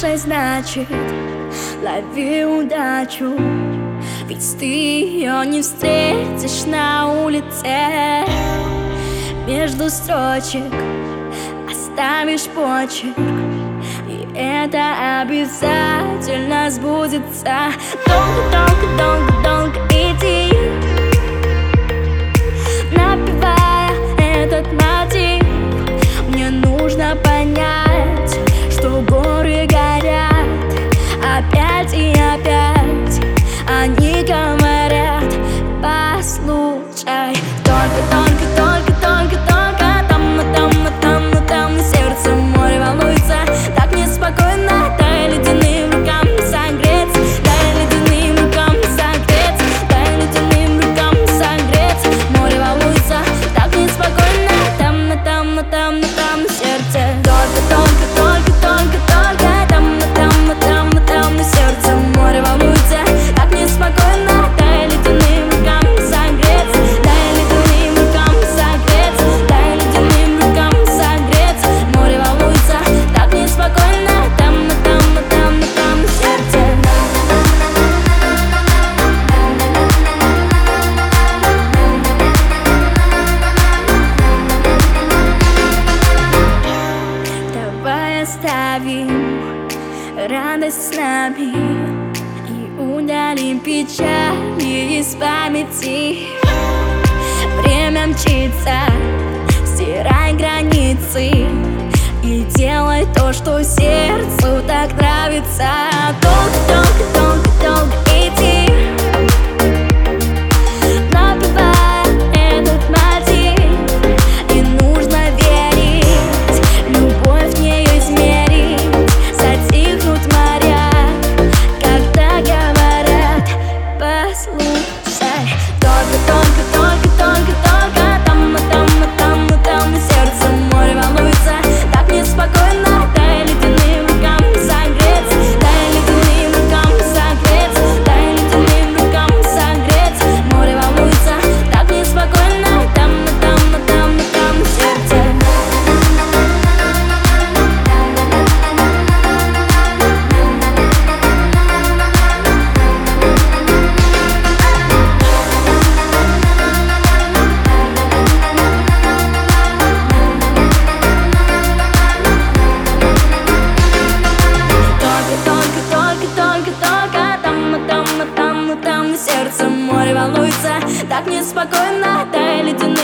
Слушай, значит, лови удачу, ведь ты ее не встретишь на улице. Между строчек оставишь почерк, и это обязательно сбудется. Долго-долго-долго-долго иди, напевая этот мотив. Мне нужно понять, что горы горят опять и опять, они говорят: послушай, только там на сердце море волнуется. Так неспокойно, дай ледяным рукам согреться, дай ледяным рукам согреться, дай ледяным рукам согреться. Море волнуется, так неспокойно, там на сердце. Только там на сердце море волнуется. Так неспокойно, дай ледяным рукам согреться, дай ледяным рукам согреться, дай ледяным рукам согреться. Море волнуется, так неспокойно, там на сердце. Давай оставим радость с нами и удалим печали из памяти. Время мчится, стирай границы и делай то, что сердцу так нравится. Долго иди, напевая этот мотив. И нужно верить, любовь в нее измерить, затихнут моря, когда говорят: послушай. Только там на сердце море волнуется. Так неспокойно, дай ледяным рукам согреться, дай ледяным рукам согреться, дай ледяным рукам согреться. Море волнуется, так неспокойно, там на сердце. Только там на сердце море волнуется. Так неспокойно, дай ледяным